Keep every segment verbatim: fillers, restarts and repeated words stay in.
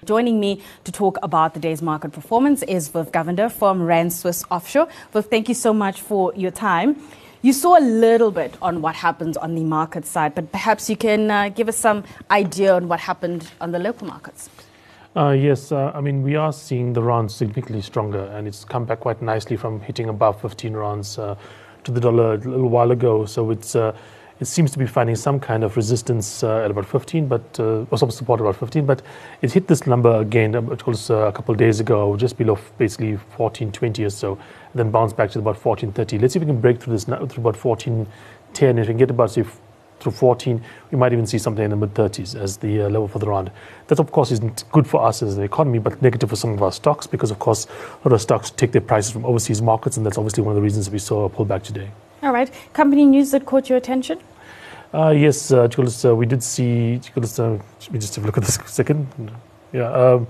Joining me to talk about the day's market performance is Viv Govender from Rand Swiss Offshore. Viv, thank you so much for your time. You saw a little bit on what happens on the market side, but perhaps you can uh, give us some idea on what happened on the local markets. Uh, yes, uh, I mean, we are seeing the rand significantly stronger, and it's come back quite nicely from hitting above fifteen rands uh, to the dollar a little while ago. So it's uh, it seems to be finding some kind of resistance uh, at about fifteen, but uh, or some support about fifteen. But it hit this number again, it was uh, a couple of days ago, just below basically fourteen twenty or so, and then bounced back to about fourteen thirty. Let's see if we can break through this through about fourteen ten. If we can get about say through fourteen, we might even see something in the mid thirties as the uh, level for the rand. That, of course, isn't good for us as an economy, but negative for some of our stocks because, of course, a lot of stocks take their prices from overseas markets, and that's obviously one of the reasons we saw a pullback today. All right. Company news that caught your attention? Uh, yes, uh, uh, we did see. Uh, let me just have a look at this a second. Yeah. Um,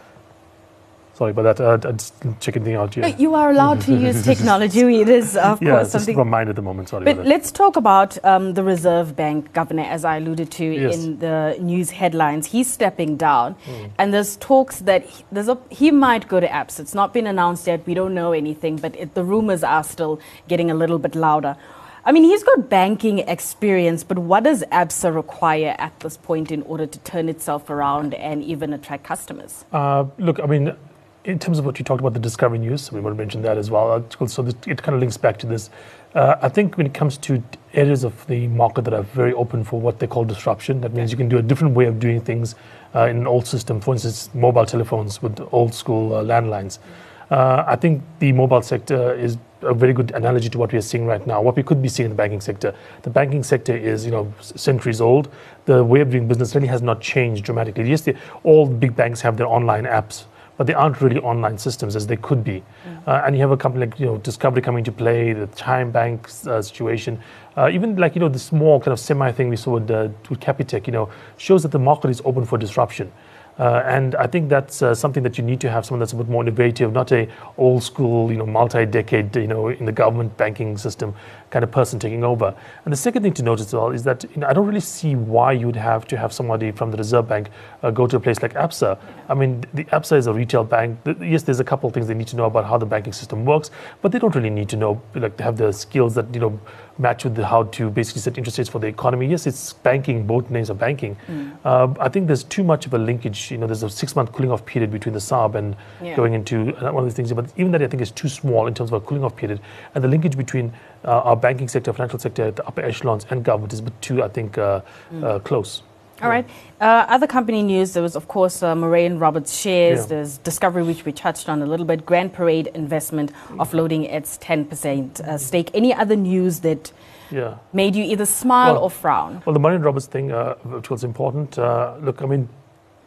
Sorry about that. Uh, I'm just checking things out here. You are allowed to use technology. It is, of yeah, course, it's something. Yeah, from mine at the moment. Sorry. But let's talk about um, the Reserve Bank governor, as I alluded to yes. in the news headlines. He's stepping down, mm. and there's talks that he, there's a, he might go to Absa. It's not been announced yet. We don't know anything, but it, the rumors are still getting a little bit louder. I mean, he's got banking experience, but what does Absa require at this point in order to turn itself around and even attract customers? Uh, look, I mean, in terms of what you talked about, the Discovery News, we want to mention that as well. So this, it kind of links back to this. Uh, I think when it comes to areas of the market that are very open for what they call disruption, that means you can do a different way of doing things uh, in an old system. For instance, mobile telephones with old school uh, landlines. Uh, I think the mobile sector is a very good analogy to what we are seeing right now, what we could be seeing in the banking sector. The banking sector is, you know, centuries old. The way of doing business really has not changed dramatically. Yes, they, all big banks have their online apps, but they aren't really online systems as they could be. Mm. Uh, and you have a company like, you know, Discovery coming to play, the Chime Bank uh, situation, uh, even like, you know, the small kind of semi thing we saw with, uh, with Capitec, you know, shows that the market is open for disruption. Uh, and I think that's uh, something that you need to have someone that's a bit more innovative, not a old school, you know, multi-decade, you know, in the government banking system kind of person taking over. And the second thing to note as well is that, you know, I don't really see why you'd have to have somebody from the Reserve Bank uh, go to a place like Absa. I mean, the Absa is a retail bank. Yes, there's a couple of things they need to know about how the banking system works, but they don't really need to know, like, to have the skills that, you know, match with the, how to basically set interest rates for the economy. Yes, it's banking, both names are banking. Mm. Uh, I think there's too much of a linkage. You know, there's a six-month cooling off period between the S A R B and yeah. going into one of these things. But even that, I think, is too small in terms of a cooling off period. And the linkage between uh, our banking sector, financial sector at the upper echelons and government is too, I think, uh, mm. uh, close. All right. Uh, other company news, there was, of course, uh, Murray and Roberts shares. Yeah. There's Discovery, which we touched on a little bit. Grand Parade Investment offloading its ten percent uh, stake. Any other news that yeah. made you either smile well, or frown? Well, the Murray and Roberts thing, uh, which was important. Uh, look, I mean,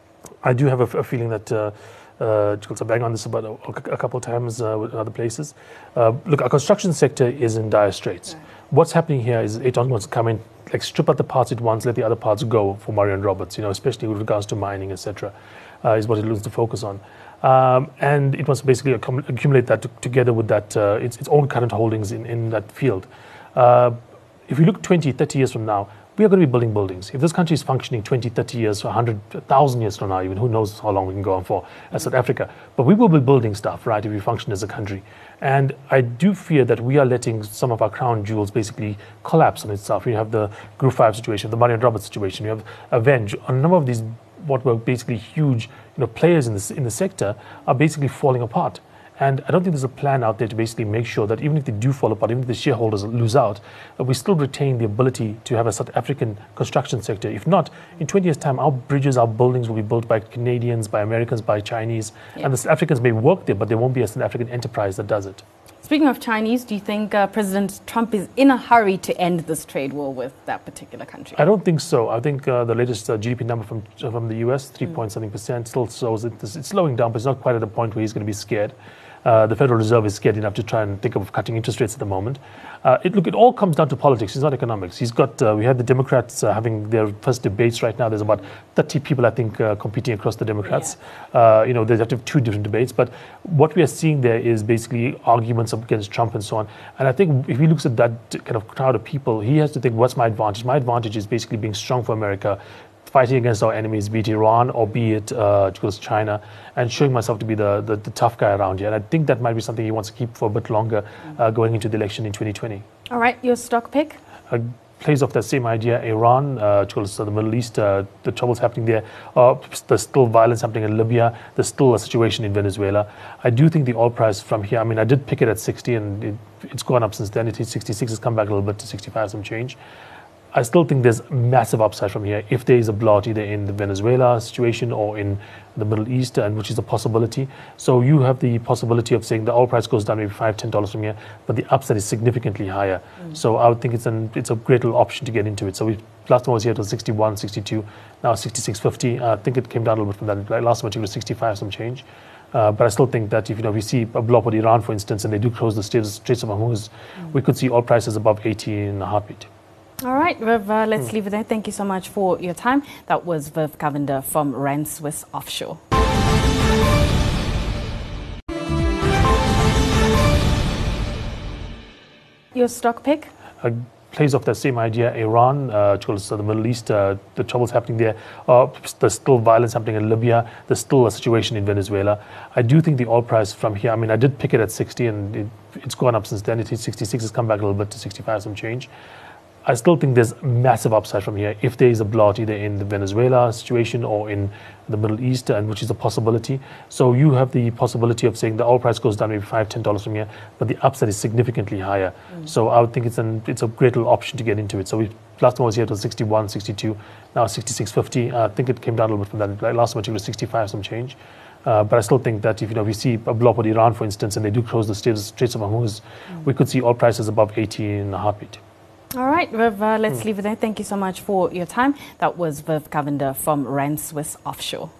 I do have a, a feeling that uh, uh, Jules, I bang on this about a, a couple of times uh, with other places. Uh, look, our construction sector is in dire straits. Right. What's happening here is Aton wants to come in, like strip out the parts it wants, let the other parts go for Murray and Roberts, you know, especially with regards to mining, et cetera, uh, is what it looks to focus on. Um, and it wants to basically accum- accumulate that to, together with that uh, its, its own current holdings in, in that field. Uh, if you look twenty, thirty years from now, we are going to be building buildings. If this country is functioning twenty, thirty years, one hundred, one thousand years from now, even who knows how long we can go on for as South Africa. But we will be building stuff, right, if we function as a country. And I do fear that we are letting some of our crown jewels basically collapse on itself. You have the Group five situation, the Murray and Roberts situation, you have Avenge. A number of these, what were basically huge, you know, players in the, in the sector are basically falling apart. And I don't think there's a plan out there to basically make sure that even if they do fall apart, even if the shareholders lose out, that we still retain the ability to have a South African construction sector. If not, in twenty years' time, our bridges, our buildings will be built by Canadians, by Americans, by Chinese. Yeah. And the South Africans may work there, but there won't be a South African enterprise that does it. Speaking of Chinese, do you think uh, President Trump is in a hurry to end this trade war with that particular country? I don't think so. I think uh, the latest uh, G D P number from from the U S, three mm. point something percent, still shows it, it's slowing down, but it's not quite at a point where he's going to be scared. Uh, the Federal Reserve is scared enough to try and think of cutting interest rates at the moment. Uh, it, look, it all comes down to politics. It's not economics. He's got. Uh, we had the Democrats uh, having their first debates right now. There's about thirty people, I think, uh, competing across the Democrats. Yeah. Uh, you know, they have to have two different debates. But what we are seeing there is basically arguments against Trump and so on. And I think if he looks at that kind of crowd of people, he has to think, what's my advantage? My advantage is basically being strong for America, fighting against our enemies, be it Iran or be it uh, China, and showing myself to be the, the, the tough guy around here. And I think that might be something he wants to keep for a bit longer uh, going into the election in twenty twenty. All right, your stock pick? Uh, plays off that same idea, Iran, uh, so the Middle East, uh, the troubles happening there, uh, there's still violence happening in Libya, there's still a situation in Venezuela. I do think the oil price from here, I mean, I did pick it at sixty and it, it's gone up since then. It hit sixty-six, it's come back a little bit to sixty-five, some change. I still think there's massive upside from here if there is a blowout either in the Venezuela situation or in the Middle East, and which is a possibility. So you have the possibility of saying the oil price goes down maybe five, ten dollars from here, but the upside is significantly higher. Mm. So I would think it's an it's a great little option to get into it. So we last time I was here it was sixty-one, sixty-two, now sixty-six fifty. I think it came down a little bit from that. Last time it was sixty-five, some change. Uh, but I still think that if you know we see a blow up with Iran, for instance, and they do close the Straits, Straits of Hormuz, mm. we could see oil prices above eighty in a heartbeat. All right, Viv, uh, let's mm. leave it there. Thank you so much for your time. That was Viv Cavender from Rand Swiss Offshore. Your stock pick? Uh, plays off that same idea, Iran, uh, so the Middle East, uh, the troubles happening there, uh, there's still violence happening in Libya, there's still a situation in Venezuela. I do think the oil price from here, I mean, I did pick it at sixty and it, it's gone up since then. It hit sixty-six, it's come back a little bit to sixty-five, some change. I still think there's massive upside from here if there is a blowout either in the Venezuela situation or in the Middle East, and which is a possibility. So you have the possibility of saying the oil price goes down maybe five, ten dollars from here, but the upside is significantly higher. Mm. So I would think it's an it's a great little option to get into it. So we last time I was here it was sixty-one, sixty-two, now sixty-six fifty. I think it came down a little bit from that. Last time it was sixty-five, some change. Uh, but I still think that if you know we see a blow up with Iran, for instance, and they do close the Straits, Straits of Hormuz, mm. we could see oil prices above eighty in a heartbeat. All right, Viv, uh, let's mm. leave it there. Thank you so much for your time. That was Viv Cavender from Rand Swiss Offshore.